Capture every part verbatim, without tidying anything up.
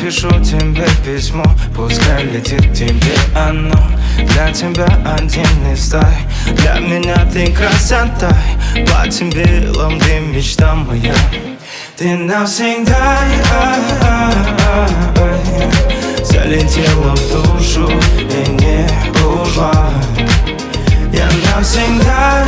напишу тебе письмо, пускай летит тебе оно. Для тебя отдельный стай, для меня ты красота. Платьем белым ты мечта моя, ты навсегда залетела в душу и не ушла. Я навсегда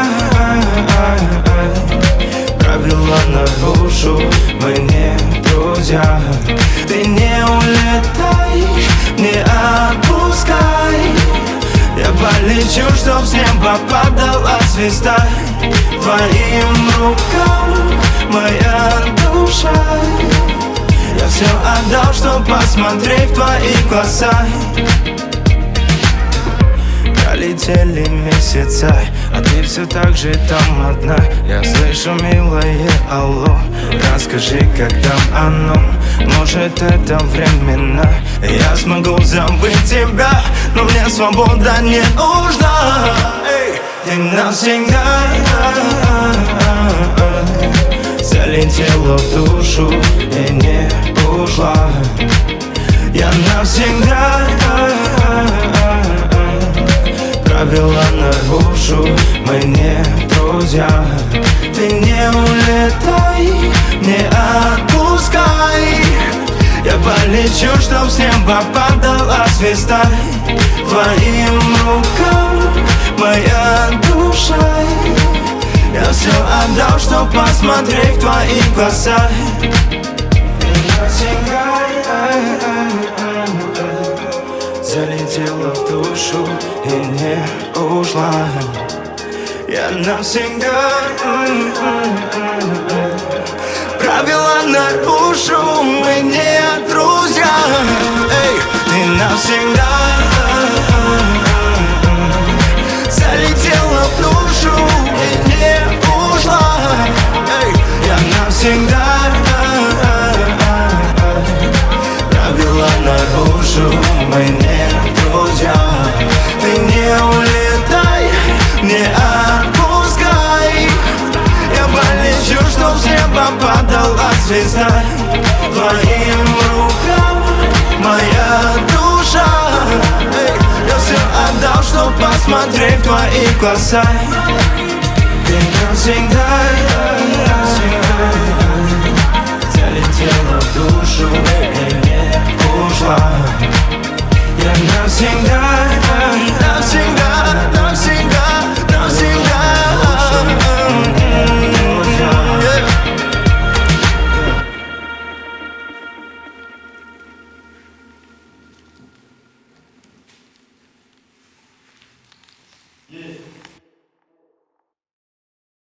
правила нарушил, мы не друзья. Ты не улетай, не отпускай. Я полечу, чтоб с неба падала звезда. Твоим рукам моя душа. Я все отдал, чтоб посмотреть в твои глаза. Пролетели месяца, а ты все так же там одна. Я слышу, милое, алло, расскажи, как там оно. Может, это временно, я смогу забыть тебя, но мне свобода не нужна. Эй, ты навсегда залетела в душу и не ушла. Я навсегда правила нарушу, мы не друзья. Ты не улетай, не отпускай. Я полечу, чтоб с неба падала звезда. Твоим рукам моя душа. Я все отдал, чтоб посмотреть в твои глаза. Ты навсегда залетела в душу и не ушла. Я навсегда правила нарушу, мы не друзья. Эй, ты навсегда залетела в душу и не ушла. Эй, я навсегда правила нарушу, мы не друзья. Ты не улетай, не отпускай. Я полечу, чтоб с неба падала звезда. Твоим рукам моя душа. Эй, я все отдал, чтоб посмотреть в твои глаза. Ты навсегда залетела в душу.